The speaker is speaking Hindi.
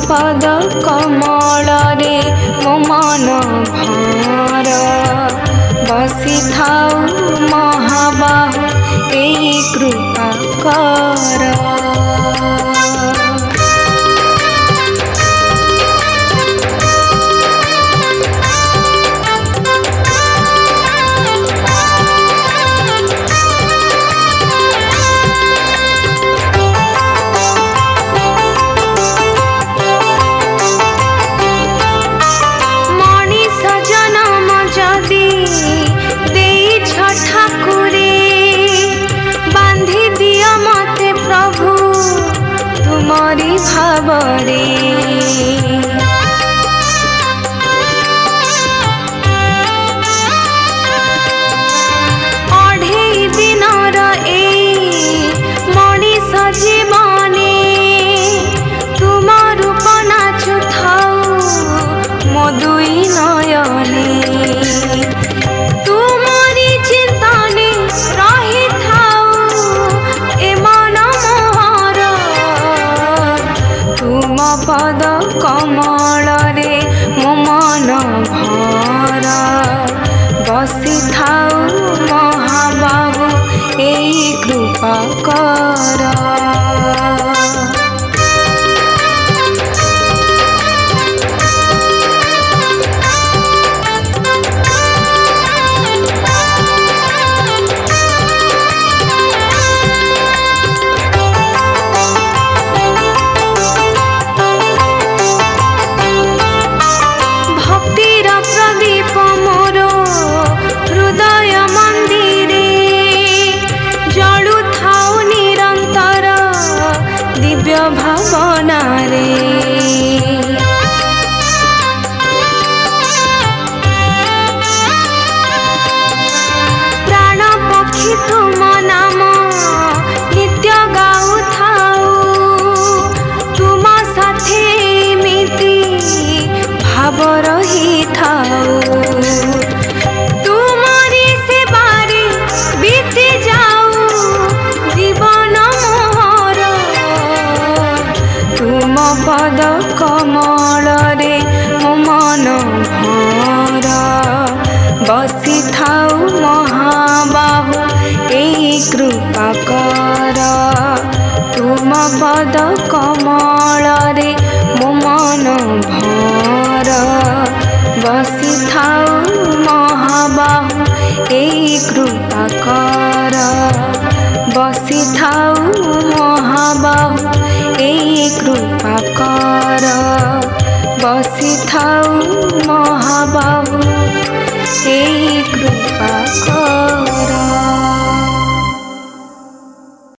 पद कमल रे मो मन भर बसी थाऊ महाबाहु एई कृपा कर। तुमरी भावरे अढ़ेई दिनर ए मनीष जीवने तुम रूप नाचु थाऊ मो दुई नयने तुमरी चिंतने रही थाऊ ए मन मोहर तुम पद कमल रे मो मन भर बसी थाऊ महाबाहु एई कृपा कर। प्रदीप मोर हृदय मंदिरे जलु थाऊ निरंतर दिव्य भावना रे प्राण पक्षी तुम नाम नित्य गाऊ थाऊ तुम साथे एमिति भाव रही तुमरी सेवारे बीती जाऊ जीवन मोहर तुम पद कमल रे मो मन भर बसी थाऊ महाबाहु एई कृपा कर। तुम पद कमल रे मो मन भर बसी थाऊ महाबाहु एई कृपा कर।